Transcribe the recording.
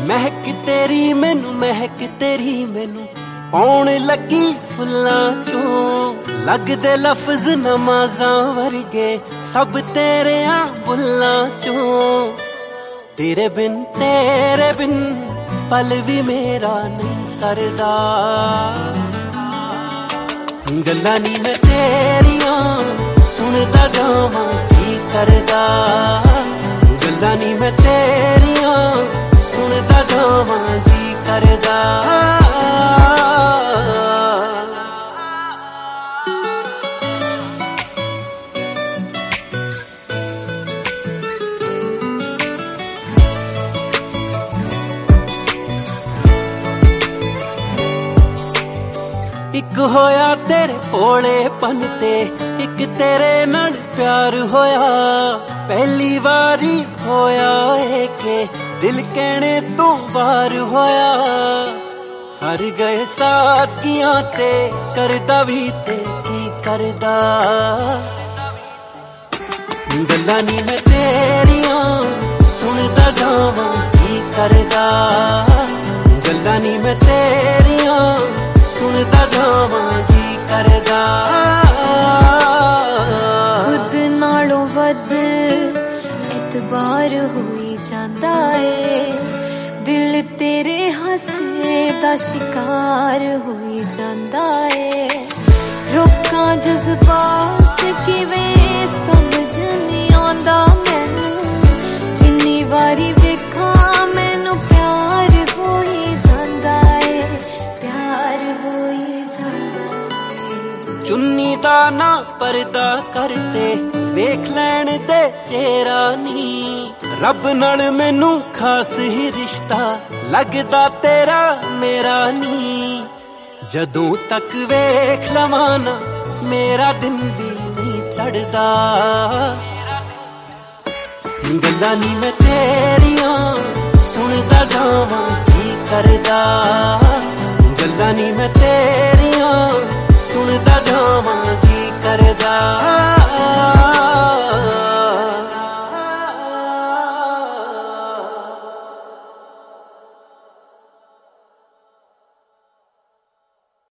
महक तेरी मैनू आउण लगी फुल्लां चों लगदे लफ्ज नमाज़ां वर्गे सब तेरियां बुल्लां चों तेरे बिन पल भी मेरा नहीं सरदा गल्लां नी मैं तेरियां सुनदा जावां जी करदा गल्लां नी मैं तेरियां सुनदा जावां जी करदा एक होया तेरे भोलेपन ते एक तेरे नाल प्यार होया पहली बारी होया है के दिल कहने तो बार होया हर गए साथियां ते करदा भी ते की करदा गल्लां नी मैं तेरियां सुनदा जावां जी करदा गल्लां नी मैं तेरियां सुनदा जावां जी करदा खुद नालों वध एतबार होई जांदा है दिल तेरे हासे दा शिकार होई जांदा है रोकां जज्बात किवें समझ नहीं आंदा मैनू जिन्नी वारी वेखां मैनू प्यार होई जांदा है प्यार होई जांदा है चुन्नी दा ना पर्दा करते वेख लैण दे चेहरा नी रब नाल मैनू खास ही रिश्ता लगदा तेरा मेरा नी जदों तक वेख लवां ना मेरा दिन भी नहीं चढ़दा गल्लां नी मैं तेरियां सुनदा जावां जी करदा गल्लां नी मैं तेरियां सुनदा जावां जी